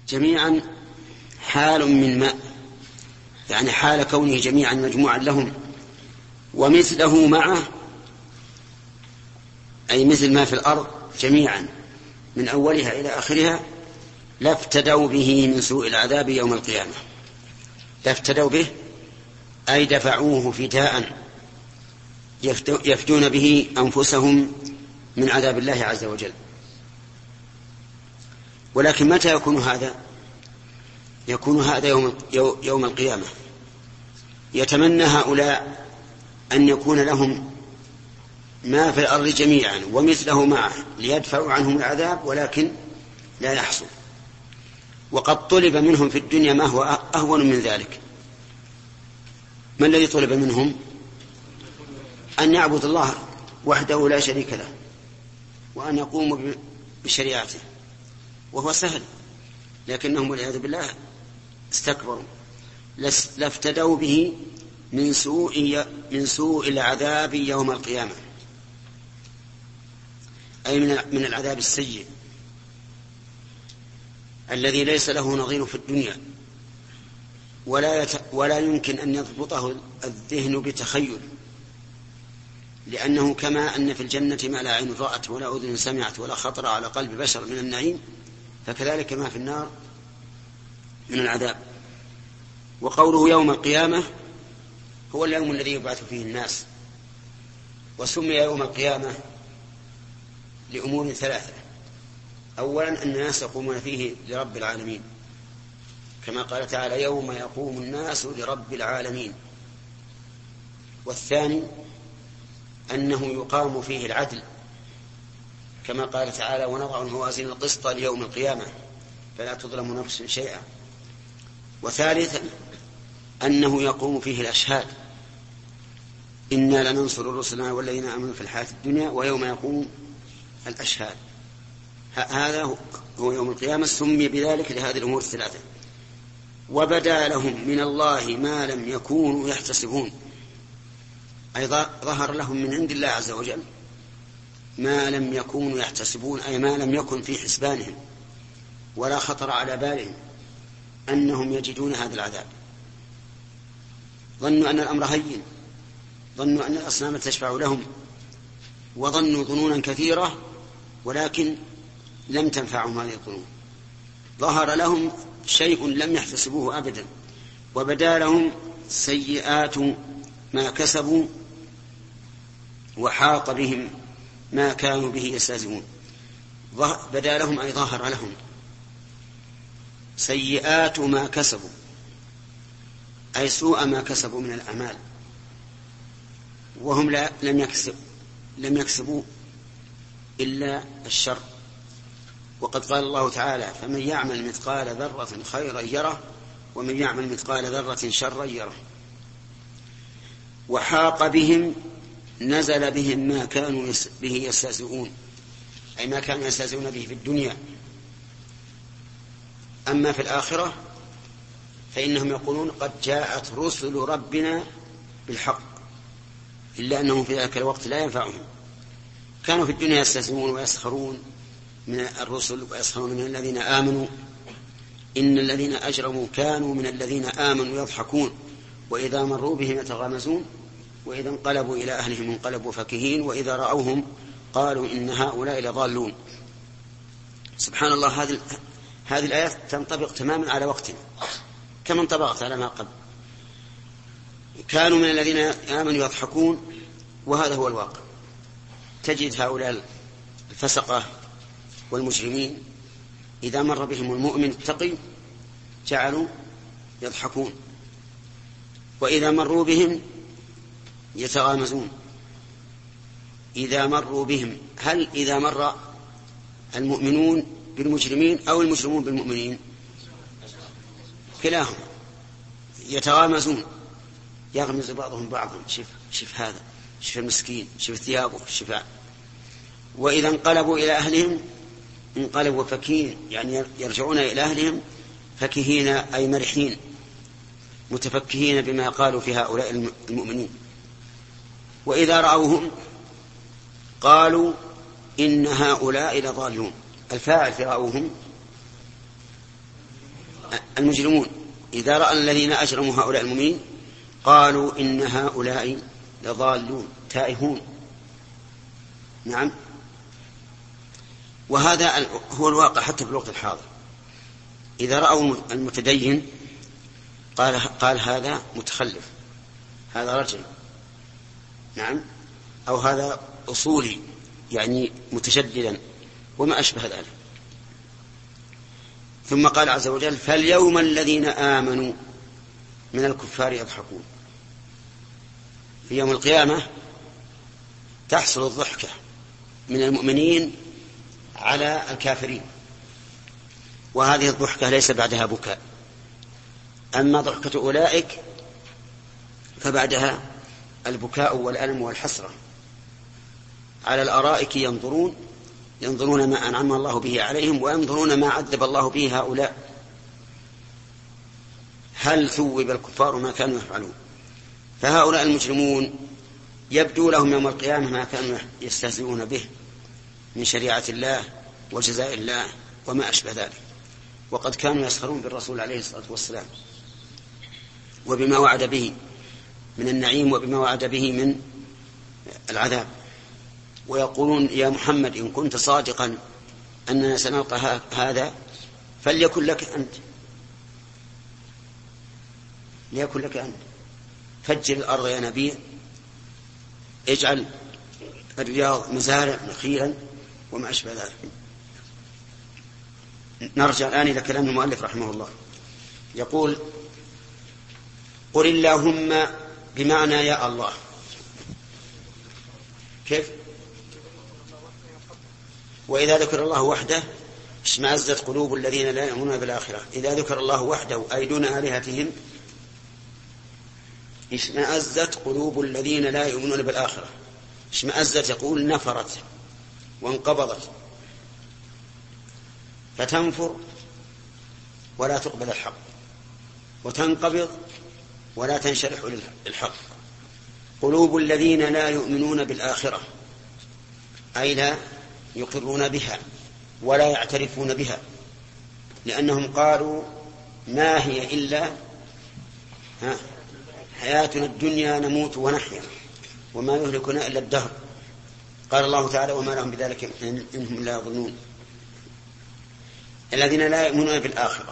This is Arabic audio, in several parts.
جميعا حال من ماء، يعني حال كونه جميعا مجموعا لهم، ومثله معه أي مثل ما في الأرض جميعا من أولها إلى آخرها لافتدوا به من سوء العذاب يوم القيامة. لافتدوا به أي دفعوه فداء يفدون به أنفسهم من عذاب الله عز وجل. ولكن متى يكون هذا؟ يكون هذا يوم القيامة. يتمنى هؤلاء أن يكون لهم ما في الأرض جميعا ومثله معه ليدفعوا عنهم العذاب، ولكن لا يحصل. وقد طلب منهم في الدنيا ما هو أهون من ذلك. ما الذي طلب منهم؟ أن يعبد الله وحده لا شريك له، وأن يقوموا بشريعته، وهو سهل، لكنهم والعياذ بالله استكبروا. لافتدوا به من سوء العذاب يوم القيامة، أي من العذاب السيء الذي ليس له نظير في الدنيا، ولا يمكن أن يضبطه الذهن بتخيل، لأنه كما أن في الجنة ما لا عين رأت ولا أذن سمعت ولا خطر على قلب بشر من النعيم، فكذلك ما في النار من العذاب. وقوله يوم القيامة هو اليوم الذي يبعث فيه الناس، وسمي يوم القيامة لأمور ثلاثة. أولا أن الناس يقومون فيه لرب العالمين، كما قال تعالى يوم يقوم الناس لرب العالمين. والثاني أنه يقام فيه العدل، كما قال تعالى ونضع الموازين القسط ليوم القيامة فلا تظلم نفس شيئا. وثالثا أنه يقوم فيه الأشهاد، إنا لننصر رسلنا والذين آمنوا في الحياة الدنيا ويوم يقوم الأشهاد. هذا هو يوم القيامة، سمي بذلك لهذه الأمور الثلاثة. وبدا لهم من الله ما لم يكونوا يحتسبون، أي ظهر لهم من عند الله عز وجل ما لم يكونوا يحتسبون، أي ما لم يكن في حسبانهم ولا خطر على بالهم أنهم يجدون هذا العذاب. ظنوا أن الأمر هين، ظنوا أن الأصنام تشفع لهم، وظنوا ظنونا كثيرة، ولكن لم تنفعهم هذه الظنون. ظهر لهم شيء لم يحتسبوه أبدا، وبدا لهم سيئات ما كسبوا وحاق بهم ما كانوا به يستهزئون. بدا لهم أي ظهر لهم سيئات ما كسبوا، أي سوء ما كسبوا من الأعمال، وهم لم يكسبوا إلا الشر. وقد قال الله تعالى فمن يعمل مثقال ذرة خيرا يره ومن يعمل مثقال ذرة شرا يره. وحاق بهم نزل بهم ما كانوا به يستهزئون، أي ما كانوا يستهزئون به في الدنيا. أما في الآخرة فإنهم يقولون قد جاءت رسل ربنا بالحق، إلا أنهم في ذلك الوقت لا ينفعهم. كانوا في الدنيا يستهزئون ويسخرون من الرسل ويسخرون من الذين آمنوا. إن الذين أجرموا كانوا من الذين آمنوا يضحكون وإذا مروا بهم يتغامزون وإذا انقلبوا إلى أهلهم انقلبوا فكهين وإذا رأوهم قالوا إن هؤلاء لضالون. سبحان الله، هذه الآيات تنطبق تماما على وقتنا كما انطبقت على ما قبل. كانوا من الذين آمنوا يضحكون، وهذا هو الواقع. تجد هؤلاء الفسقة والمجرمين إذا مر بهم المؤمن التقي جعلوا يضحكون، وإذا مروا بهم يتغامزون. إذا مروا بهم، هل إذا مر المؤمنون بالمجرمين أو المجرمون بالمؤمنين؟ كلاهم يتغامزون، يغمز بعضهم بعضا، شف هذا، شف المسكين، شف ثيابه، شف. وإذا انقلبوا إلى أهلهم انقلبوا فكين، يعني يرجعون إلى أهلهم فكهين أي مرحين متفكهين بما قالوا في هؤلاء المؤمنين. وإذا رأوهم قالوا إن هؤلاء لضالون. الفاعل في رأوهم المجرمون إذا رأى الذين أجرموا هؤلاء المؤمنين قالوا إن هؤلاء لضالون تائهون. نعم، وهذا هو الواقع حتى في الوقت الحاضر. إذا رأوا المتدين قال هذا متخلف، هذا رجل، نعم، أو هذا أصولي يعني متشددا وما أشبه ذلك. ثم قال عز وجل فاليوم الذين آمنوا من الكفار يضحكون. في يوم القيامة تحصل الضحكة من المؤمنين على الكافرين، وهذه الضحكة ليس بعدها بكاء. أما ضحكة أولئك فبعدها البكاء والألم والحسرة. على الأرائك ينظرون ما أنعم الله به عليهم وينظرون ما عذب الله به هؤلاء، هل ثوب الكفار ما كانوا يفعلون. فهؤلاء المجرمون يبدو لهم يوم القيامة ما كانوا يستهزئون به من شريعة الله وجزاء الله وما أشبه ذلك، وقد كانوا يسخرون بالرسول عليه الصلاة والسلام وبما وعد به من النعيم وبما وعد به من العذاب، ويقولون يا محمد إن كنت صادقا أننا سنلقى هذا فليكن لك أنت، ليكن لك أنت، فجر الأرض يا نبي، اجعل الرياض مزارع نخيلا وما أشبه ذلك. نرجع الآن إلى كلام المؤلف رحمه الله. يقول قل اللهم بمعنى يا الله. كيف؟ وإذا ذكر الله وحده اشمأزت قلوب الذين لا يؤمنون بالآخرة. إذا ذكر الله وحده أي دون آلهتهم اشمأزت قلوب الذين لا يؤمنون بالآخرة. اشمأزت يقول نفرت وانقبضت، فتنفر ولا تقبل الحق، وتنقبض ولا تنشرح للحق. قلوب الذين لا يؤمنون بالآخرة أي لا يقرون بها ولا يعترفون بها، لأنهم قالوا ما هي إلا حياتنا الدنيا نموت ونحيا وما يهلكنا إلا الدهر. قال الله تعالى وما لهم بذلك إنهم لا يظنون. الذين لا يؤمنون بالآخرة،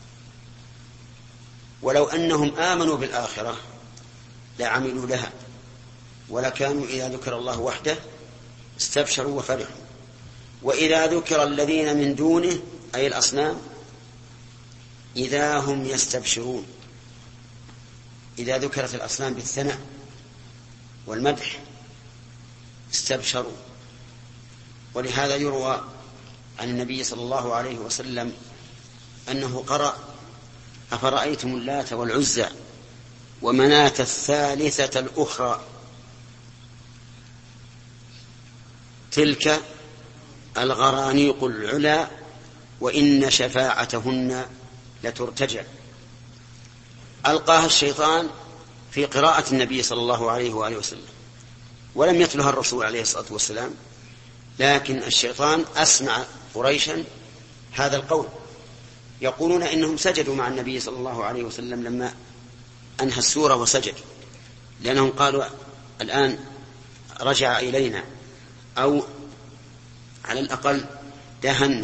ولو أنهم آمنوا بالآخرة لعملوا لها ولكانوا إذا ذكر الله وحده استبشروا وفرحوا. وإذا ذكر الذين من دونه أي الأصنام إذا هم يستبشرون. إذا ذكرت الأصنام بالثناء والمدح استبشروا. ولهذا يروى عن النبي صلى الله عليه وسلم أنه قرأ أفرأيتم اللات والعزى ومناة الثالثة الأخرى تلك الغرانيق العلا وإن شفاعتهن لترتجع. ألقاها الشيطان في قراءة النبي صلى الله عليه وآله وسلم ولم يتلها الرسول عليه الصلاة والسلام، لكن الشيطان أسمع قريشا هذا القول. يقولون إنهم سجدوا مع النبي صلى الله عليه وسلم لما أنهى السورة وسجد، لأنهم قالوا الآن رجع إلينا أو على الأقل دهنا،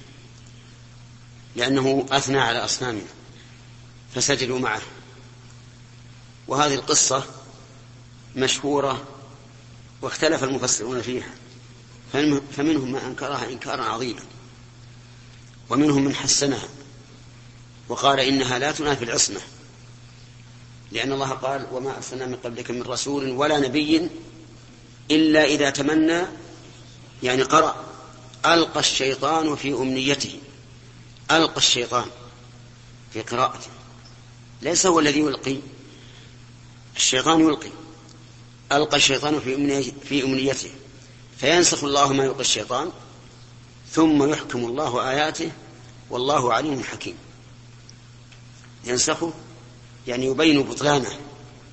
لأنه أثنى على أصنامنا فسجدوا معه. وهذه القصة مشهورة واختلف المفسرون فيها، فمنهم من أنكرها إنكارا عظيما ومنهم من حسنها وقال إنها لا تنافي العصمة، لأن الله قال وما أرسلنا من قبلك من رسول ولا نبي إلا إذا تمنى، يعني قرأ ألقى الشيطان في أمنيته. ألقى الشيطان في قراءته، ليس هو الذي يلقي، الشيطان يلقي. ألقى الشيطان في أمنيته فينسخ الله ما يلقي الشيطان ثم يحكم الله آياته والله عليم حكيم. ينسخه يعني يبين بطلانه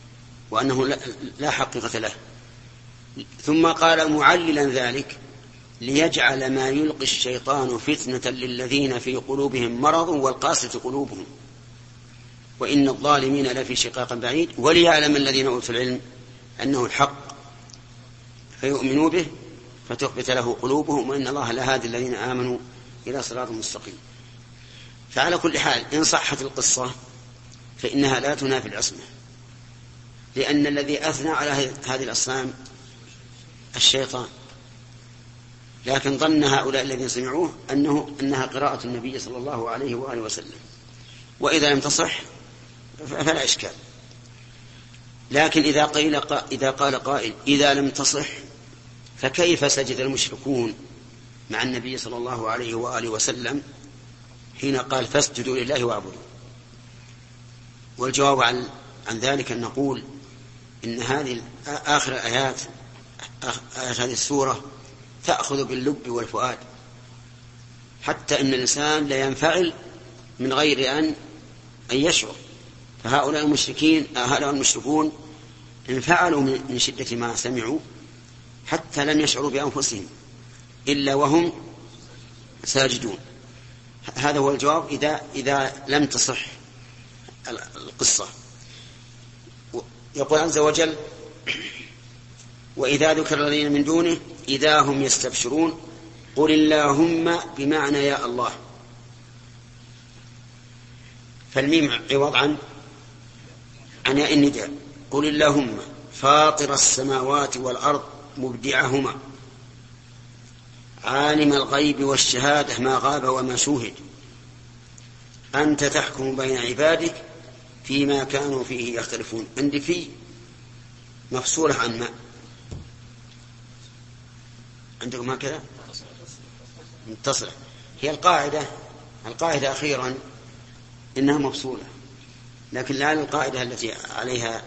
وأنه لا حقيقة له. ثم قال معللا ذلك ليجعل ما يلقي الشيطان فتنة للذين في قلوبهم مرض والقاسية قلوبهم وإن الظالمين لفي شقاق بعيد وليعلم الذين أوتوا العلم أنه الحق فيؤمنوا به فتخبت له قلوبهم وإن الله لهادي الذين آمنوا إلى صراط مستقيم. فعلى كل حال إن صحت القصة فإنها لا تنافي العصمة، لأن الذي أثنى على هذه الأصنام الشيطان، لكن ظن هؤلاء الذين سمعوه أنها قراءة النبي صلى الله عليه وآله وسلم، وإذا لم تصح فلا إشكال. لكن إذا قال قائل إذا لم تصح فكيف سجد المشركون مع النبي صلى الله عليه وآله وسلم حين قال فاسجدوا لله واعبدوا؟ والجواب عن ذلك أن نقول إن هذه آخر آيات هذه السورة تأخذ باللب والفؤاد، حتى إن الإنسان لا ينفعل من غير أن يشعر. فهؤلاء المشركون انفعلوا من شدة ما سمعوا حتى لم يشعروا بأنفسهم إلا وهم ساجدون. هذا هو الجواب إذا لم تصح القصة. يقول عز وجل وإذا ذكر الذين من دونه إذا هم يستبشرون قل اللهم بمعنى يا الله، فالميم عوض عن ياء النداء. قل اللهم فاطر السماوات والأرض مبدعهما عالم الغيب والشهادة ما غاب وما شوهد أنت تحكم بين عبادك فيما كانوا فيه يختلفون. عندي في مفصولة عن ما عندكم هكذا متصلة. هي القاعدة أخيرا إنها مفصولة، لكن لا القاعدة التي عليها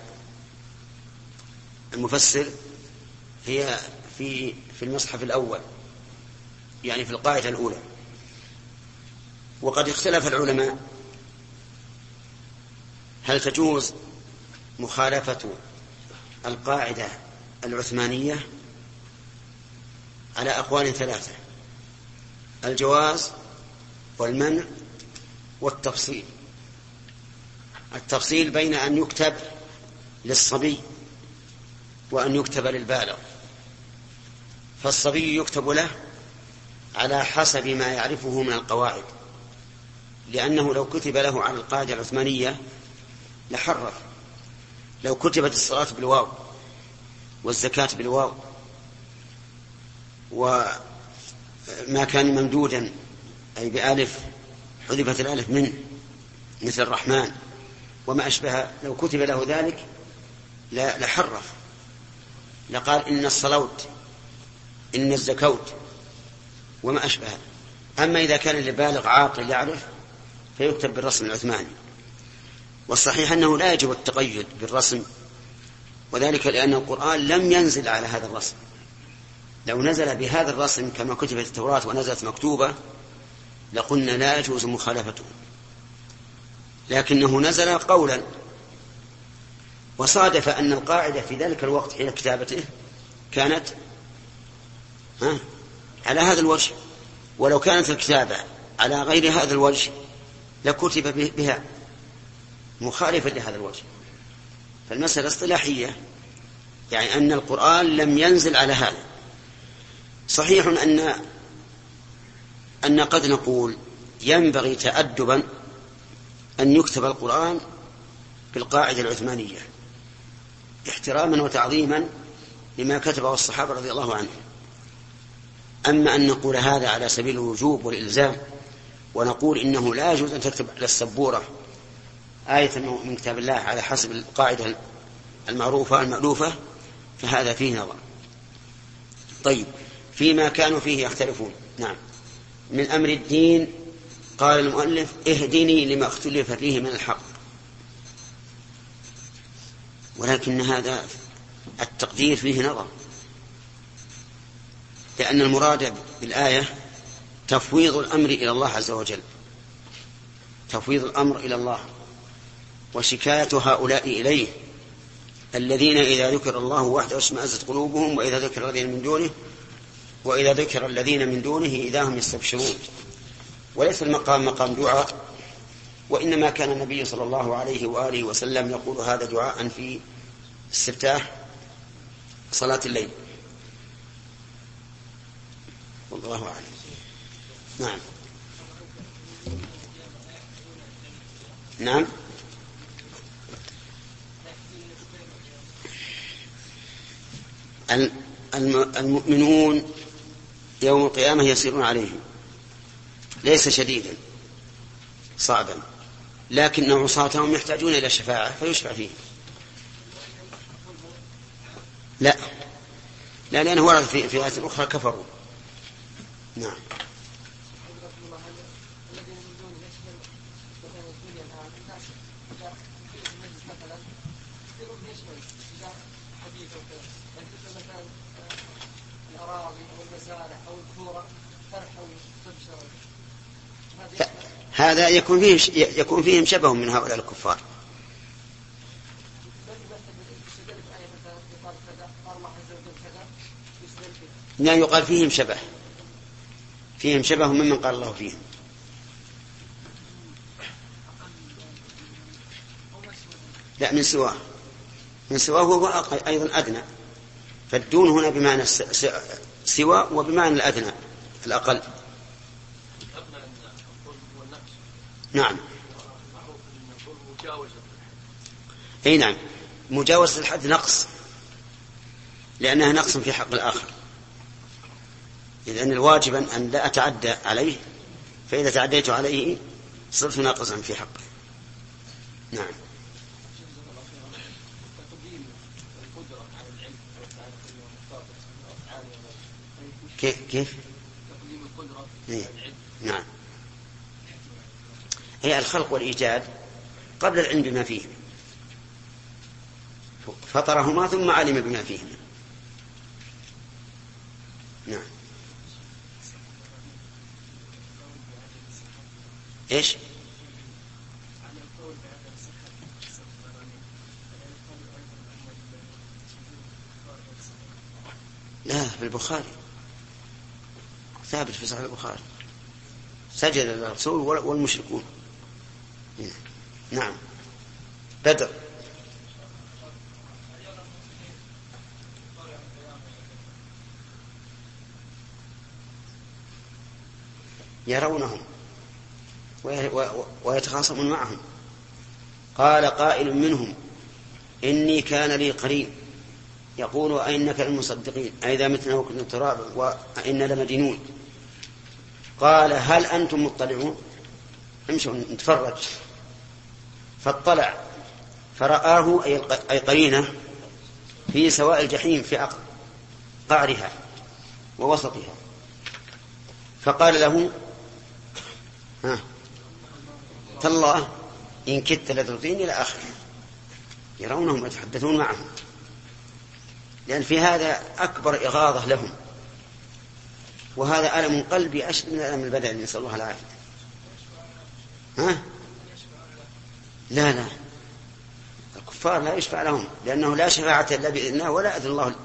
المفسر هي في المصحف الأول، يعني في القاعدة الأولى. وقد اختلف العلماء هل تجوز مخالفة القاعدة العثمانية على أقوال ثلاثة: الجواز والمنع والتفصيل. التفصيل بين أن يكتب للصبي وأن يكتب للبالغ، فالصبي يكتب له على حسب ما يعرفه من القواعد، لأنه لو كتب له على القاعدة العثمانية لحرف. لو كتبت الصلاة بالواو والزكاة بالواو وما كان ممدودا أي بألف حذفت الألف منه مثل الرحمن وما أشبه، لو كتب له ذلك لحرف، لقال إن الصلوت إن الزكوت وما أشبه. أما إذا كان لبالغ عاقل يعرف فيكتب بالرسم العثماني. والصحيح أنه لا يجب التقيد بالرسم، وذلك لأن القرآن لم ينزل على هذا الرسم. لو نزل بهذا الرسم كما كتبت التوراة ونزلت مكتوبة لقلنا لا يجوز مخالفته، لكنه نزل قولا، وصادف أن القاعدة في ذلك الوقت حين كتابته كانت على هذا الوجه، ولو كانت الكتابة على غير هذا الوجه لكتب بها مخالفة لهذا الوجه. فالمسألة اصطلاحية، يعني أن القرآن لم ينزل على هذا. صحيح أن قد نقول ينبغي تأدبا أن يكتب القرآن بالقاعدة العثمانية احتراما وتعظيما لما كتبه الصحابة رضي الله عنهم. أما أن نقول هذا على سبيل الوجوب والإلزام ونقول إنه لا يجوز أن تكتب على السبورة آية من كتاب الله على حسب القاعدة المعروفة المألوفة، فهذا فيه نظر. طيب، فيما كانوا فيه يختلفون. نعم، من أمر الدين قال المؤلف اهدني لما اختلف فيه من الحق، ولكن هذا التقدير فيه نظر، لأن المراد بالآية تفويض الأمر إلى الله عز وجل، تفويض الأمر إلى الله وشكاية هؤلاء إليه الذين إذا ذكر الله وحده اشمأزت قلوبهم وإذا ذكر الذين من دونه وإذا ذكر الذين من دونه إذا هم يستبشرون. وليس المقام مقام دعاء، وإنما كان النبي صلى الله عليه وآله وسلم يقول هذا دعاء في استفتاح صلاة الليل. والله أعلم. نعم. نعم. المؤمنون يوم القيامة يسيرون عليهم، ليس شديدا صعبا، لكن عصاتهم يحتاجون إلى شفاعة فيشفع فيهم. لا لأنه ورد في آيات أخرى كفروا. نعم. هذا يكون فيهم شبه من هؤلاء الكفار. لا يقال فيهم شبه ممن قال الله فيهم. لا، من سواه هو أيضا أدنى، فالدون هنا بمعنى سوى وبمعنى الأدنى الأقل. نعم. أي نعم، مجاوزة الحد نقص، لأنها نقص في حق الآخر، لأن الواجب أن لا أتعدى عليه، فإذا تعديت عليه صرت ناقصا في حقه. نعم. كيف؟ إيه؟ نعم. هي الخلق والإيجاد قبل العلم بما فيه، فطرهما ثم علم بما فيهما. نعم. إيش؟ لا، في البخاري ثابت في صحيح البخاري، سجد الرسول والمشركون. نعم. بدر. يرونهم ويتخاصمون معهم. قال قائل منهم إني كان لي قريب يقول أئنك للمصدقين أئذا متنا وكنا ترابا وإنا لمدينون. قال هل أنتم مطلعون؟ امشوا نتفرج. فاطلع فرآه أي قرينه في سواء الجحيم في قعرها ووسطها، فقال له تالله إن كدت لتردين إلى آخره. يرونهم ويتحدثون معهم، لأن في هذا أكبر إغاظة لهم، وهذا ألم قلبي أشد من ألم البدن، نسأل الله العافية. لا الكفار لا يشفع لهم، لأنه لا شفاعة إلا بإذن الله ولا أذن الله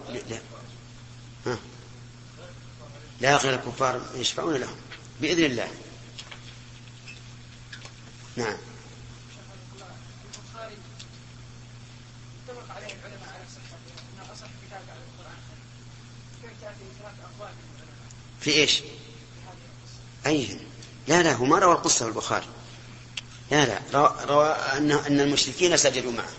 لا غير الكفار يشفعون لهم بإذن الله. نعم. في إيش؟ أيه؟ لا هو ما روى القصة في البخاري. لا روى أن المشركين سجدوا معه.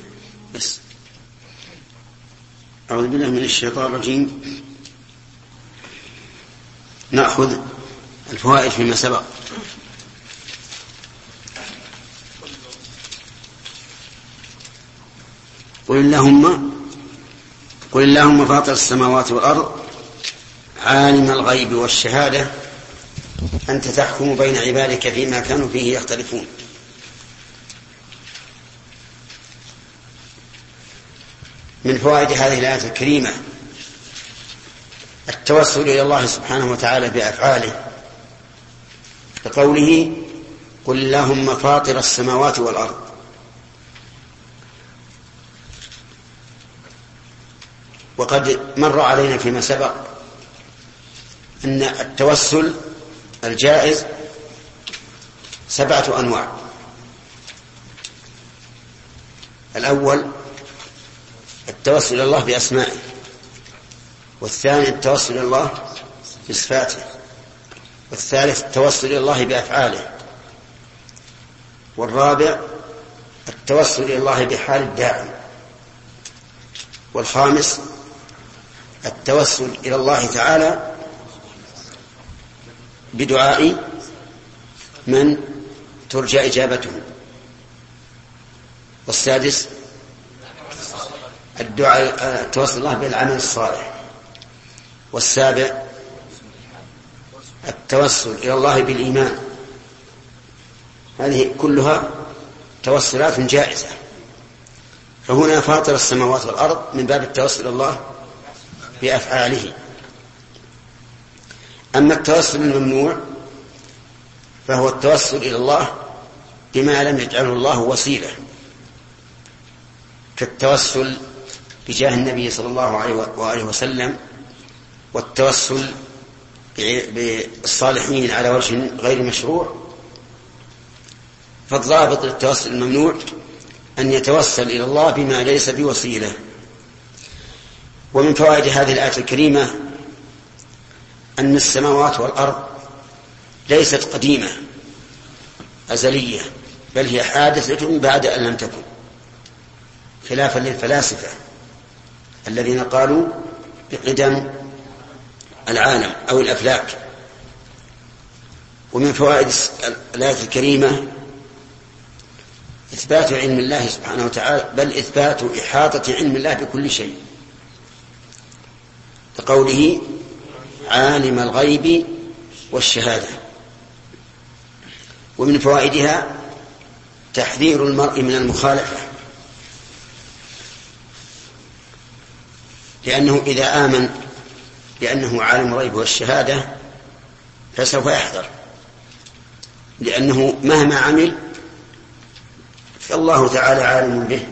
بس. أعوذ بالله من الشيطان الرجيم. نأخذ الفوائد فيما سبق. قل اللهم فاطر السماوات والأرض عالم الغيب والشهادة أنت تحكم بين عبادك فيما كانوا فيه يختلفون. من فوائد هذه الآية الكريمة التوسل إلى الله سبحانه وتعالى بأفعاله، كقوله قل اللهم فاطر السماوات والأرض. وقد مر علينا فيما سبق أن التوسل الجائز 7 أنواع. الأول التوسل إلى الله بأسمائه، والثاني التوسل إلى الله بصفاته، والثالث التوسل إلى الله بأفعاله، والرابع التوسل إلى الله بحال الداعي، والخامس التوسل إلى الله تعالى بدعاء من ترجى إجابته، والسادس التوسل الله بالعمل الصالح، والسابع التوسل إلى الله بالإيمان. هذه كلها توسلات جائزة. فهنا فاطر السماوات والأرض من باب التوسل إلى الله بأفعاله. أما التوسل الممنوع فهو التوسل إلى الله بما لم يجعله الله وسيلة، كالتوسل بجاه النبي صلى الله عليه وسلم، والتوسل بالصالحين على وجه غير مشروع. فالضابط للتوسل الممنوع أن يتوسل إلى الله بما ليس بوسيلة. ومن فوائد هذه الآية الكريمة أن السماوات والأرض ليست قديمة أزلية، بل هي حادثة بعد أن لم تكن، خلافا للفلاسفة الذين قالوا بقدم العالم أو الأفلاك. ومن فوائد الآية الكريمة إثبات علم الله سبحانه وتعالى، بل إثبات إحاطة علم الله بكل شيء، كقوله عالم الغيب والشهادة. ومن فوائدها تحذير المرء من المخالفة، لأنه إذا آمن بأنه عالم الغيب والشهادة فسوف يحذر، لأنه مهما عمل فالله تعالى عالم به.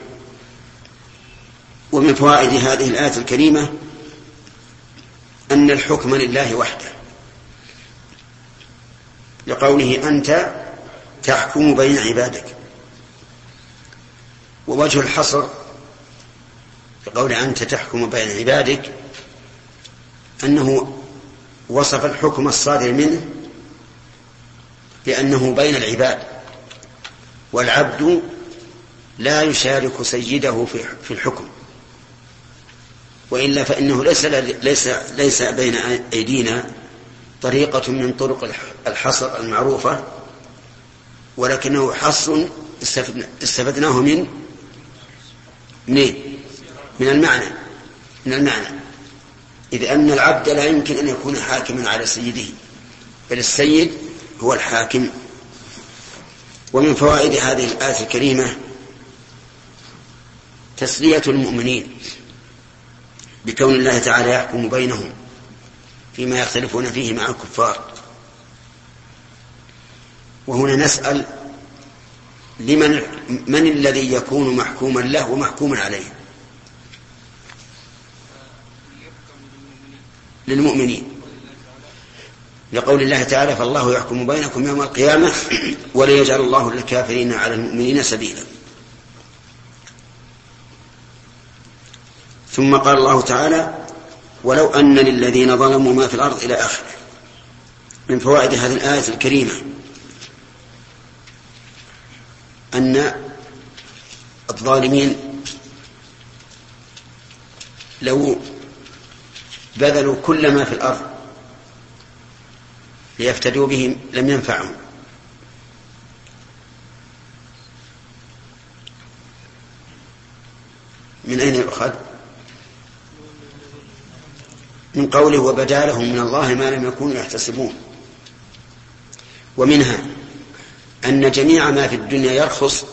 ومن فوائد هذه الآية الكريمة أن الحكم لله وحده، لقوله أنت تحكم بين عبادك. ووجه الحصر لقول أنت تحكم بين عبادك أنه وصف الحكم الصادر منه بأنه بين العباد، والعبد لا يشارك سيده في الحكم، وإلا فإنه ليس بين أيدينا طريقة من طرق الحصر المعروفة، ولكنه حصر استفدناه من المعنى، إذ أن العبد لا يمكن أن يكون حاكما على سيده، بل السيد هو الحاكم. ومن فوائد هذه الآية الكريمة تسلية المؤمنين بكون الله تعالى يحكم بينهم فيما يختلفون فيه مع الكفار. وهنا نسأل من الذي يكون محكوما له ومحكوما عليه؟ للمؤمنين، لقول الله تعالى فالله يحكم بينكم يوم القيامة ولا يجعل الله للكافرين على المؤمنين سبيلا. ثم قال الله تعالى ولو أن للذين ظلموا ما في الأرض إلى آخره. من فوائد هذه الآية الكريمة أن الظالمين لو بذلوا كل ما في الأرض ليفتدوا به لم ينفعهم. من أين يؤخذ؟ من قوله وبدا لهم من الله ما لم يكونوا يحتسبون. ومنها أن جميع ما في الدنيا يرخص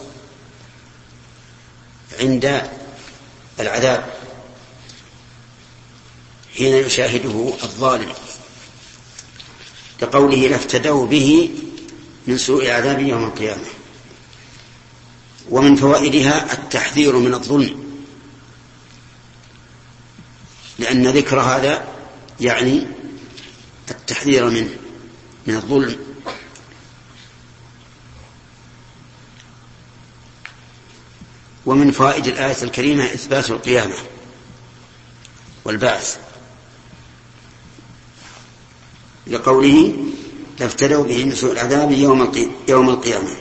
عند العذاب حين يشاهده الظالم، كقوله لافتدوا به من سوء عذاب يوم القيامة. ومن فوائدها التحذير من الظلم، لأن ذكر هذا يعني التحذير من الظلم. ومن فوائد الآية الكريمة إثبات القيامة والبعث، لقوله لافتدوا به من سوء العذاب يوم القيامة.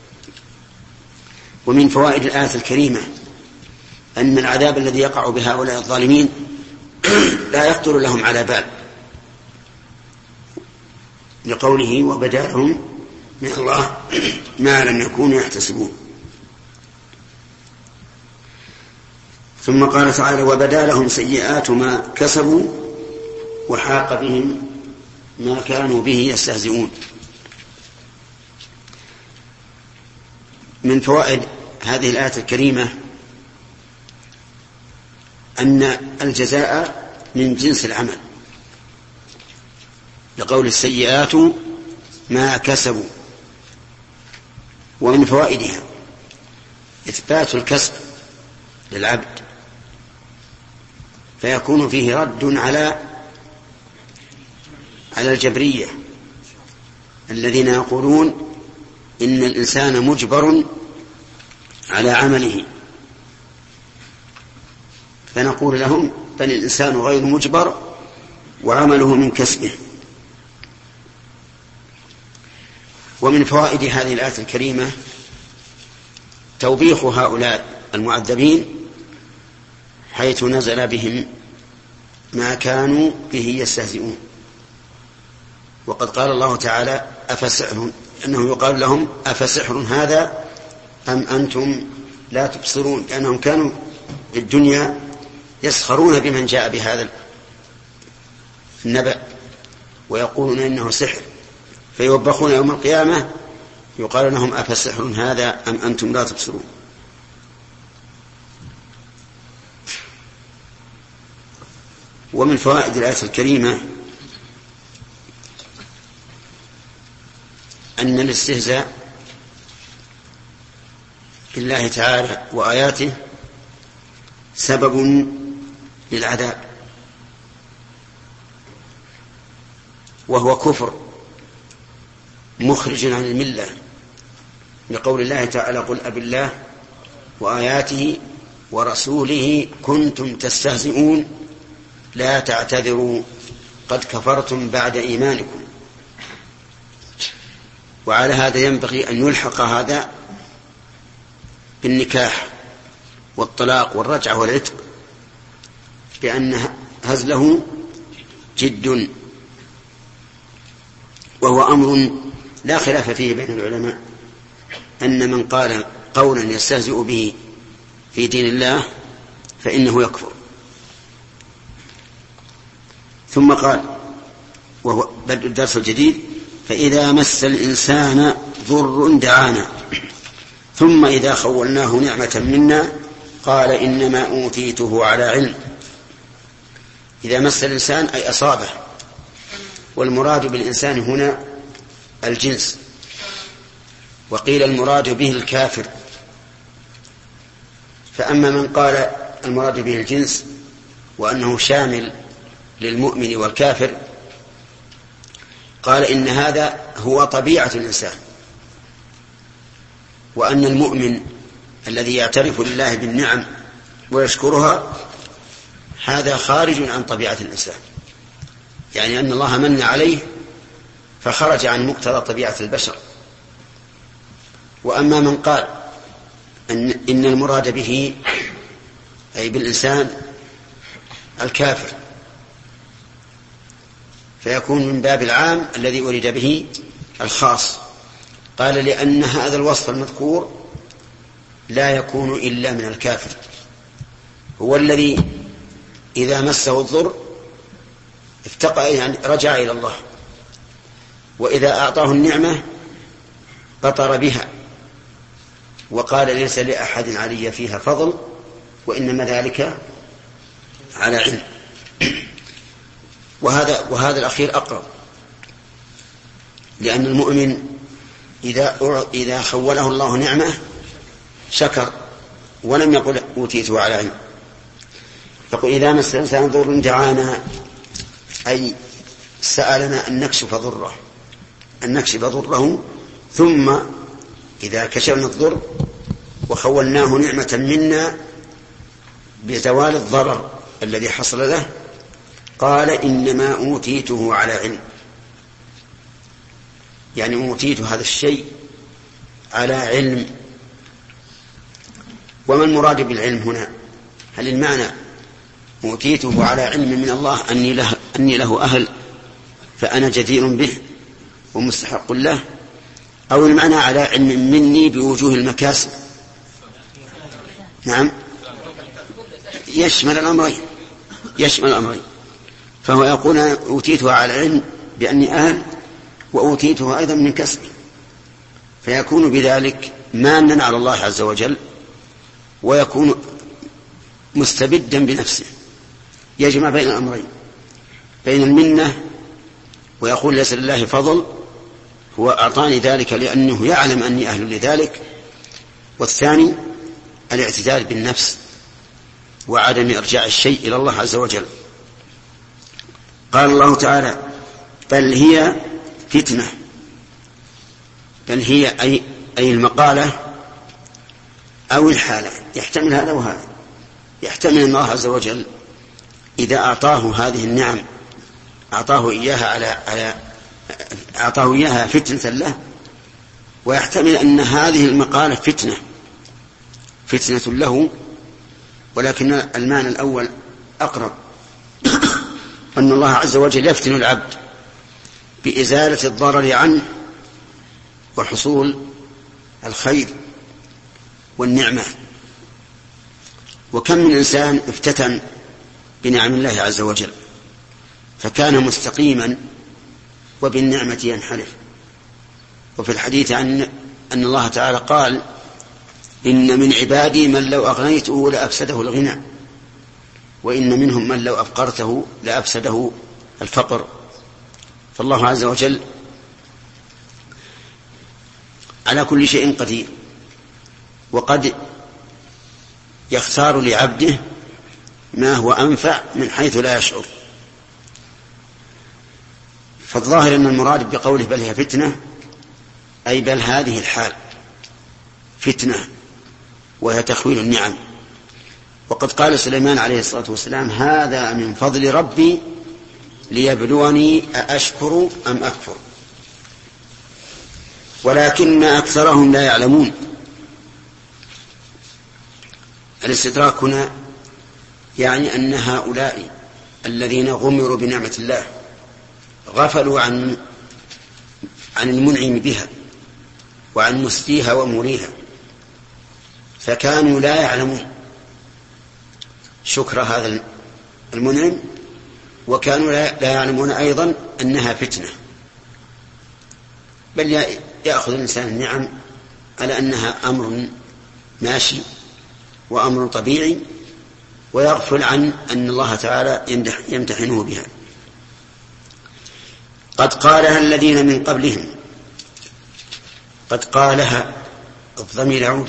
ومن فوائد الآية الكريمة أن العذاب الذي يقع بهؤلاء الظالمين لا يخطر لهم على بال، لقوله وبدا لهم من الله ما لم يكونوا يحتسبون. ثم قال تعالى وبدا لهم سيئات ما كسبوا وحاق بهم ما كانوا به يستهزئون. من فوائد هذه الآية الكريمة أن الجزاء من جنس العمل، لقول السيئات ما كسبوا. ومن فوائدها إثبات الكسب للعبد، فيكون فيه رد على الجبرية الذين يقولون إن الإنسان مجبر على عمله، فنقول لهم بل الإنسان غير مجبر وعمله من كسبه. ومن فوائد هذه الآية الكريمة توبيخ هؤلاء المعذبين حيث نزل بهم ما كانوا به يستهزئون. وقد قال الله تعالى أفسحر، أنه يقال لهم أفسحر هذا أم أنتم لا تبصرون، لأنهم كانوا في الدنيا يسخرون بمن جاء بهذا النبأ ويقولون إنه سحر، فيوبخون يوم القيامة يقال لهم أفسحر هذا أم أنتم لا تبصرون. ومن فوائد الآية الكريمة أن الاستهزاء بالله تعالى وآياته سبب للعذاب، وهو كفر مخرج عن الملة، لقول الله تعالى قل أبالله وآياته ورسوله كنتم تستهزئون لا تعتذروا قد كفرتم بعد إيمانكم. وعلى هذا ينبغي أن يلحق هذا بالنكاح والطلاق والرجعة والعتق، بأن هزله جد، وهو أمر لا خلاف فيه بين العلماء، أن من قال قولا يستهزئ به في دين الله فإنه يكفر. ثم قال وهو بدء الدرس الجديد فإذا مس الإنسان ضر دعانا ثم إذا خولناه نعمة منا قال إنما أوتيته على علم. إذا مس الإنسان أي أصابه، والمراد بالإنسان هنا الجنس، وقيل المراد به الكافر. فأما من قال المراد به الجنس وأنه شامل للمؤمن والكافر قال إن هذا هو طبيعة الإنسان، وأن المؤمن الذي يعترف لله بالنعم ويشكرها هذا خارج عن طبيعة الإنسان، يعني أن الله من عليه فخرج عن مقتضى طبيعة البشر. وأما من قال إن المراد به أي بالإنسان الكافر، فيكون من باب العام الذي أريد به الخاص. قال لأن هذا الوصف المذكور لا يكون إلا من الكافر، هو الذي إذا مسه الضر افتقى يعني رجع إلى الله، وإذا أعطاه النعمة بطر بها وقال ليس لأحد علي فيها فضل وإنما ذلك على علم. وهذا الأخير أقرب، لأن المؤمن إذا خوله الله نعمة شكر ولم يقل أوتيته على علم. يقول إذا مس الإنسان ضر دعانا، أي سألنا أن نكشف ضره، ثم إذا كشفنا الضر وخولناه نعمة منا بزوال الضرر الذي حصل له قال إنما أوتيته على علم، يعني أوتيت هذا الشيء على علم. وما المراد بالعلم هنا؟ هل المعنى أوتيته على علم من الله أني له أهل فأنا جدير به ومستحق له، أو المعنى على علم مني بوجوه المكاسب؟ نعم، يشمل الأمرين. فهو يقول أوتيته على علم بأني أهل، وأوتيته أيضا من كسبي، فيكون بذلك مانا على الله عز وجل، ويكون مستبدا بنفسه، يجمع بين الأمرين، بين المنة ويقول ليس لله فضل، هو أعطاني ذلك لأنه يعلم أني أهل لذلك، والثاني الاعتدال بالنفس وعدم إرجاع الشيء إلى الله عز وجل. قال الله تعالى بل هي فتنة، بل هي أي المقالة أو الحالة، يحتمل هذا وهذا. يحتمل أن الله عز وجل إذا أعطاه هذه النعم أعطاه إياها فتنة له، ويحتمل أن هذه المقالة فتنة له، ولكن المعنى الأول أقرب، أن الله عز وجل يفتن العبد بإزالة الضرر عنه وحصول الخير والنعمة. وكم من إنسان افتتن بنعم الله عز وجل فكان مستقيما وبالنعمة ينحرف. وفي الحديث عن أن الله تعالى قال إن من عبادي من لو أغنيته لأفسده الغنى، وإن منهم من لو أفقرته لأفسده الفقر. فالله عز وجل على كل شيء قدير، وقد يختار لعبده ما هو أنفع من حيث لا يشعر. فالظاهر أن المراد بقوله بل هي فتنة أي بل هذه الحال فتنة وهي تخويل النعم. وقد قال سليمان عليه الصلاة والسلام هذا من فضل ربي ليبلوني أأشكر أم أكفر، ولكن أكثرهم لا يعلمون. الاستدراك هنا يعني أن هؤلاء الذين غمروا بنعمة الله غفلوا عن المنعم بها وعن مسديها ومريها، فكانوا لا يعلمون شكر هذا المنعم، وكانوا لا يعلمون أيضا أنها فتنة، بل يأخذ الإنسان النعم على أنها أمر ماشي وأمر طبيعي، ويغفل عن أن الله تعالى يمتحنه بها. قد قالها الذين من قبلهم، قد قالها الضمير يعود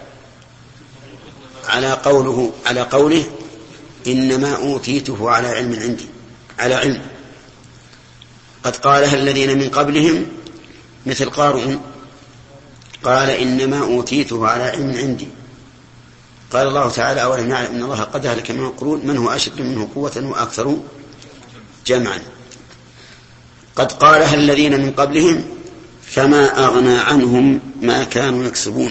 على قوله إنما أوتيته على علم عندي، على علم. قد قالها الذين من قبلهم مثل قارون قال إنما أوتيته على علم عندي. قال الله تعالى أولم يعلم أن الله قد أهلك من القرون من هو أشد منه قوة وأكثر جمعا. قد قالها الذين من قبلهم فما أغنى عنهم ما كانوا يكسبون.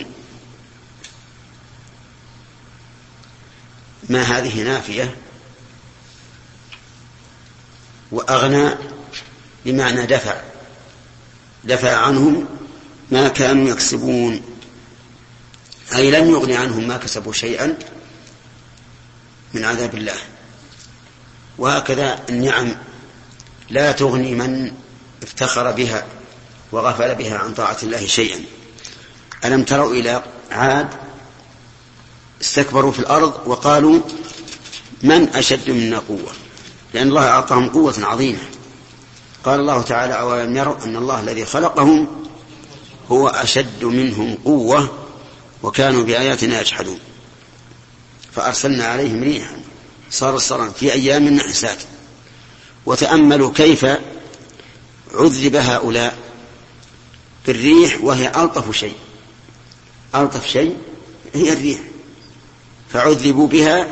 ما هذه نافية وأغنى بمعنى دفع عنهم ما كانوا يكسبون، أي لن يغني عنهم ما كسبوا شيئا من عذاب الله. وهكذا النعم لا تغني من افتخر بها وغفل بها عن طاعة الله شيئا. ألم تروا إلى عاد استكبروا في الأرض وقالوا من أشد منا قوة، لأن الله أعطاهم قوة عظيمة. قال الله تعالى أولم يروا أن الله الذي خلقهم هو أشد منهم قوة وكانوا بآياتنا يجحدون. فأرسلنا عليهم ريحا صرصرا في أيام نحسات. وتأملوا كيف عذب هؤلاء بالريح وهي ألطف شيء هي الريح، فعذبوا بها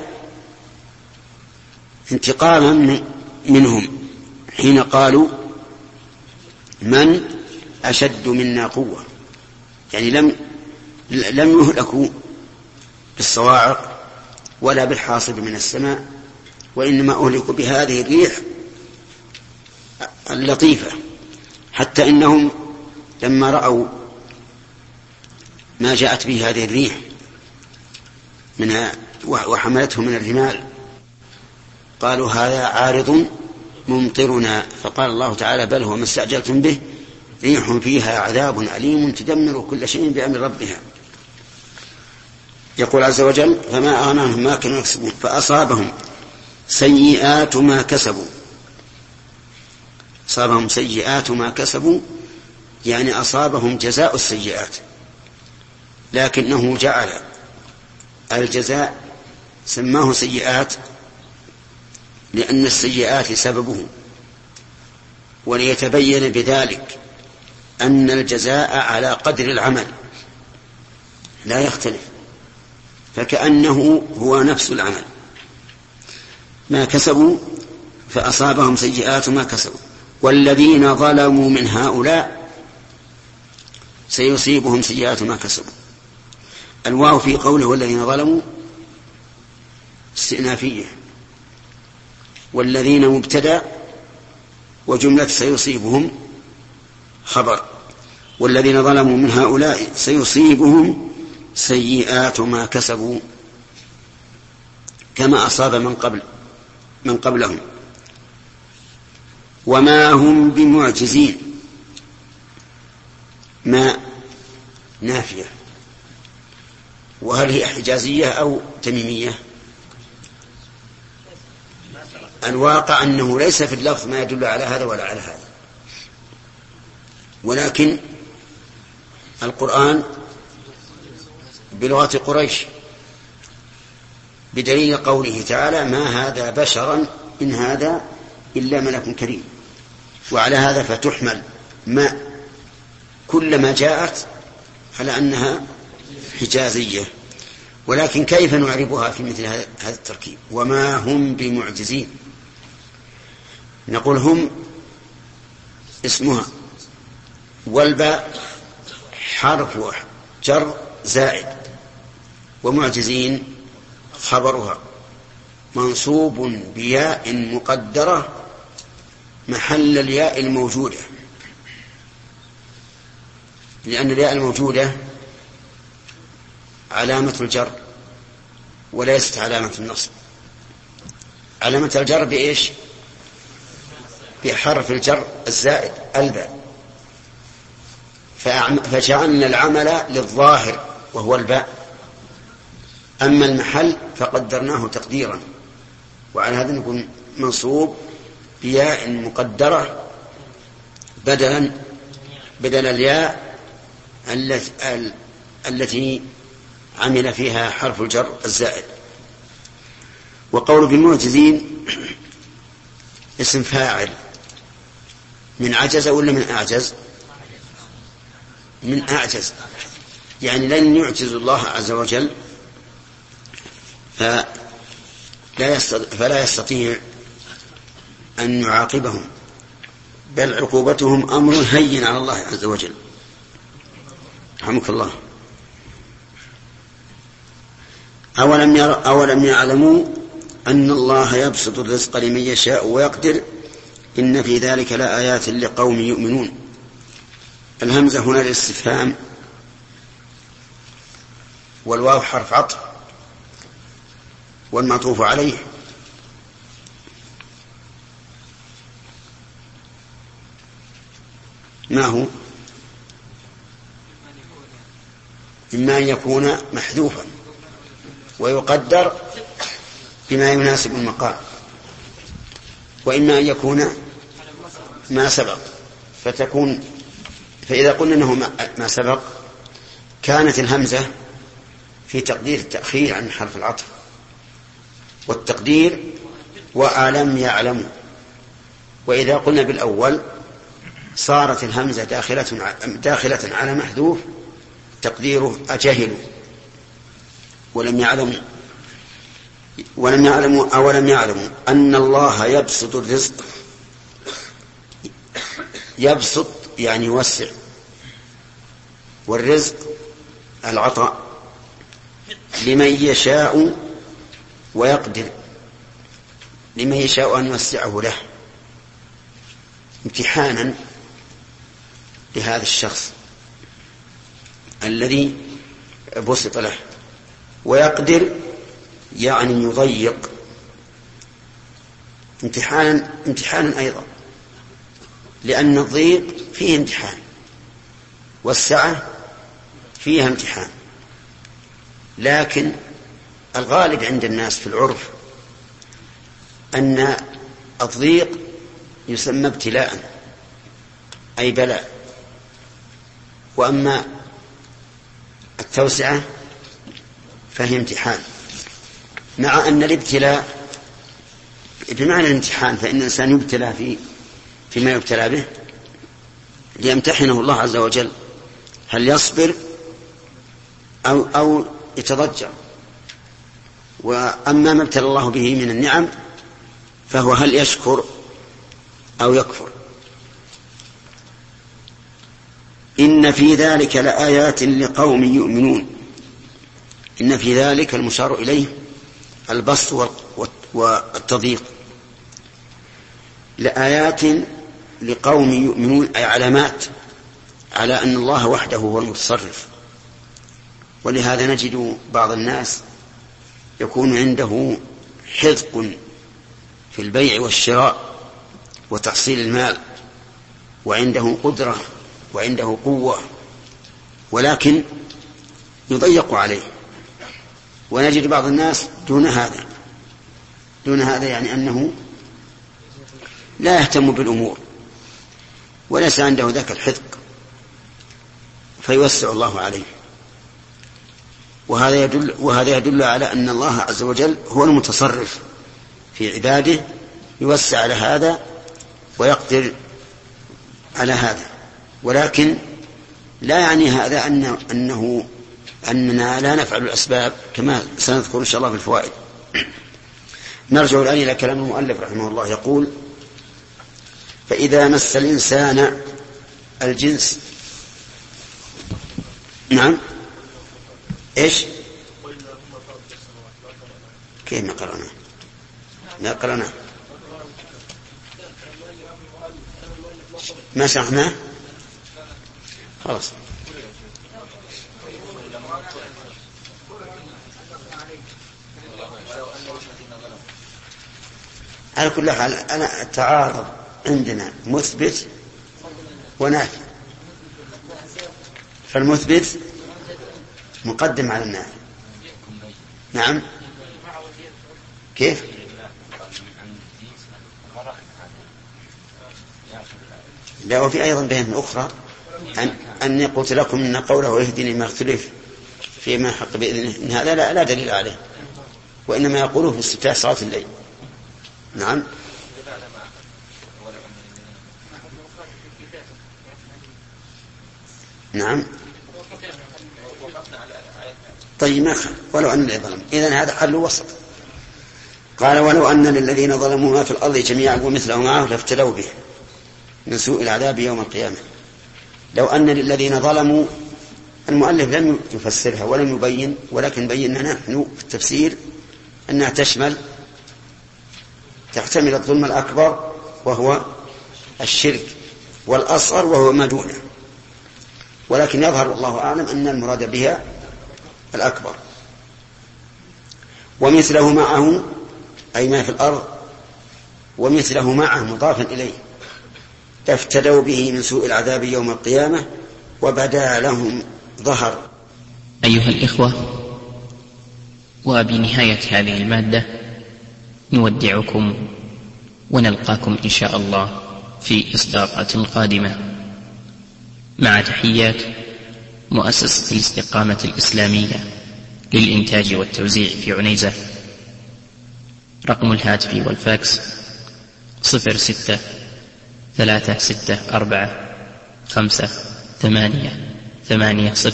انتقاما منهم حين قالوا من أشد منا قوة، يعني لم يهلكوا بالصواعق ولا بالحاصب من السماء، وإنما أهلكوا بهذه الريح اللطيفة. حتى إنهم لما رأوا ما جاءت به هذه الريح وحملته من الرمال قالوا هذا عارض ممطرنا. فقال الله تعالى بل هو ما استعجلتم به ريح فيها عذاب أليم تدمر كل شيء بأمر ربها. يقول عز وجل فما أغناهم ما كانوا يكسبون فأصابهم سيئات ما كسبوا. أصابهم سيئات ما كسبوا يعني أصابهم جزاء السيئات، لكنه جعل الجزاء سماه سيئات لأن السيئات سببه، وليتبين بذلك أن الجزاء على قدر العمل لا يختلف، فكأنه هو نفس العمل. ما كسبوا فأصابهم سيئات ما كسبوا والذين ظلموا من هؤلاء سيصيبهم سيئات ما كسبوا. الواو في قوله والذين ظلموا استئنافية، والذين مبتدأ وجملة سيصيبهم خبر، والذين ظلموا من هؤلاء سيصيبهم سيئات ما كسبوا كما أصاب من قبلهم وما هم بمعجزين. ما نافية، وهل هي حجازية أو تميمية؟ الواقع أنه ليس في اللفظ ما يدل على هذا ولا على هذا، ولكن القرآن بلغة قريش بدليل قوله تعالى ما هذا بشرا إن هذا إلا ملك كريم. وعلى هذا فتحمل ما كلما جاءت على أنها حجازية. ولكن كيف نعربها في مثل هذا التركيب وما هم بمعجزين؟ نقول هم اسمها والباء حرف جر زائد، ومعجزين خبرها منصوب بياء مقدرة محل الياء الموجودة، لأن الياء الموجودة علامة الجر وليست علامة النصب. علامة الجر بإيش؟ بحرف الجر الزائد الباء، فجعلنا العمل للظاهر وهو الباء، أما المحل فقدرناه تقديرا، وعلى هذا نكون منصوب بياء مقدرة بدل الياء التي عمل فيها حرف الجر الزائد. وقول بالمعجزين اسم فاعل من عجز ولا من أعجز؟ من أعجز، يعني لن يعجز الله عز وجل فلا يستطيع أن يعاقبهم، بل عقوبتهم أمر هين على الله عز وجل. رحمك الله. أولم يعلموا أن الله يبسط الرزق لمن يشاء ويقدر إن في ذلك لآيات لقوم يؤمنون. الهمزة هنا للاستفهام، والواو حرف عطف، والمعطوف عليه ما هو؟ إما أن يكون محذوفا ويقدر بما يناسب المقام، وإما أن يكون ما سبق فإذا قلنا أنه ما سبق كانت الهمزة في تقدير التأخير عن حرف العطف، والتقدير وألم يعلموا. وإذا قلنا بالأول صارت الهمزة داخلة على محذوف تقديره أجهلوا ولم يعلموا أن الله يبسط الرزق. يبسط يعني يوسع، والرزق العطاء لمن يشاء ويقدر، لمن يشاء أن يوسعه له امتحانا لهذا الشخص الذي بسط له، ويقدر يعني يضيق امتحانا أيضا، لأن الضيق فيه امتحان والسعة فيها امتحان. لكن الغالب عند الناس في العرف أن الضيق يسمى ابتلاء أي بلاء، وأما التوسعة فهي امتحان، مع أن الابتلاء بمعنى الامتحان، فإن الإنسان يبتلى فيما يبتلى به ليمتحنه الله عز وجل هل يصبر أو يتضجر. وأما ما ابتلى الله به من النعم فهو هل يشكر أو يكفر. إن في ذلك لآيات لقوم يؤمنون. إن في ذلك المشار إليه البسط والتضييق. لآيات لقوم يؤمنون أي علامات على أن الله وحده هو المتصرف. ولهذا نجد بعض الناس يكون عنده حذق في البيع والشراء وتحصيل المال، وعنده قدرة وعنده قوة، ولكن يضيق عليه. ونجد بعض الناس دون هذا يعني أنه لا يهتم بالأمور وليس عنده ذاك الحذق فيوسع الله عليه. وهذا يدل على أن الله عز وجل هو المتصرف في عباده، يوسع على هذا ويقدر على هذا. ولكن لا يعني هذا أننا لا نفعل الأسباب كما سنذكر إن شاء الله في الفوائد. نرجع الآن إلى كلام المؤلف رحمه الله، يقول: فإذا مس الإنسان الجنس. نعم، إيش؟ كيف ما قرأنا ما شرحناه خلاص. على كل حال أنا التعارض عندنا مثبت ونافي، فالمثبت مقدم على النافي. نعم، كيف؟ لا، وفي أيضا بين أخرى أني قلت لكم إن قوله ويهدني ما اختلف فيما حق بإذنه، هذا لا دليل عليه، وإنما يقوله في استفتاح صلاة الليل. نعم، نعم. طيب، ولو أن الذين ظلموا، إذن هذا حل وسط. قال: ولو أن للذين ظلموا ما في الأرض جميعا ومثله معه لافتدوا به من سوء العذاب يوم القيامة. لو أن للذين ظلموا، المؤلف لم يفسرها ولم يبين، ولكن بينا نحن في التفسير أنها تحتمل الظلم الأكبر وهو الشرك والأصغر وهو ما دونه، ولكن يظهر والله أعلم أن المراد بها الأكبر. ومثله معه أي ما في الأرض، ومثله معه مضافا إليه، افتدوا به من سوء العذاب يوم القيامة وبدا لهم ظهر. أيها الإخوة، وبنهاية هذه المادة نودعكم ونلقاكم إن شاء الله في إصدارات قادمة، مع تحيات مؤسسة الاستقامة الإسلامية للإنتاج والتوزيع في عنيزة. رقم الهاتف والفاكس 06-364-5-8-8-0،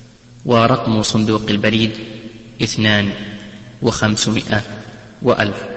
ورقم صندوق البريد 2 و500 و1000.